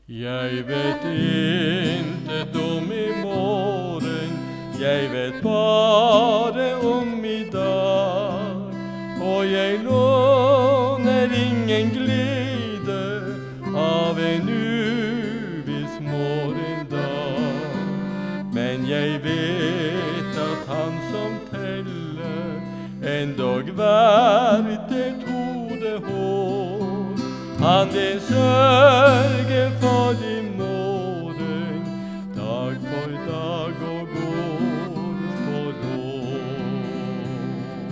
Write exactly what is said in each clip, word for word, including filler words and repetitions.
Jeg vet intet om i morgen, jeg vet bare om i dag. Og jeg låner ingen glede av en uviss morgendag. Men jeg vet at han som teller endog hvert et hodehår, han vil sørge for i morgen, dag for dag og år for år.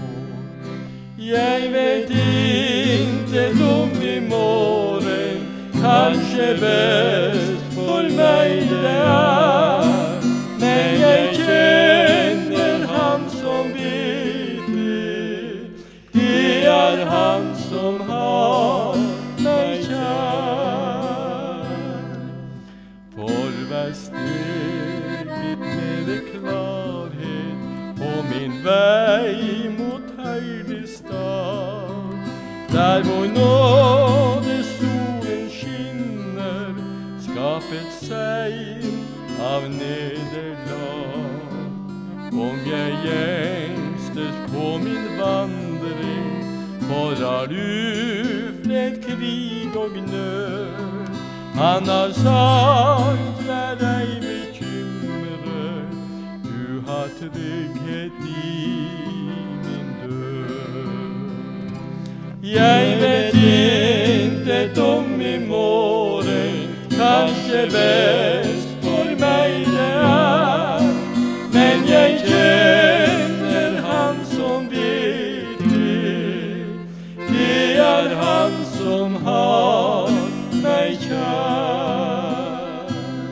Jeg vet intet om i morgen, kanskje best for meg det er, men jeg kjenner han som vet det, det er han som har meg kjær. For hver steg litt mer klarhet på min vei mot heilig stad, der hvor nåde solen skinner, skapet seg av nederlag. Om jeg gjengstes på min vandring, for har ufred, krig og nød, han har sagt, vær ei bekymret, du har trygghet i min død. Jeg vet intet om i morgen, kanskje best for meg det er, men jeg kjenner han som vet det, det er han som har meg kjær.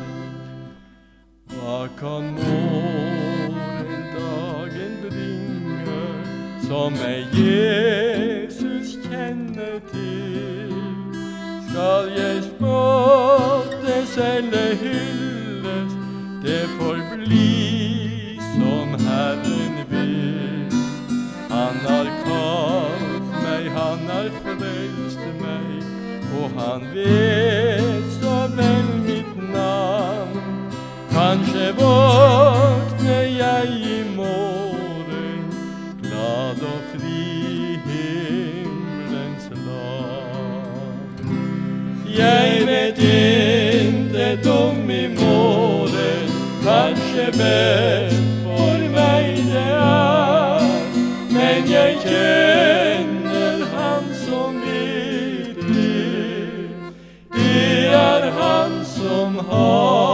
Hva kan morgendagen bringe, som ei Jesus kjenner til? Skal jeg spottes eller hylles, det får bli som Herren vil. Han har kalt meg, han har frelst meg, og han vet så vel mitt navn. Kanskje våkner jeg i morgen, glad og fri i himmelens land. Jeg vet intet om i morgen, kanskje best for meg det er, men jeg kjenner han som vet det, det er han som har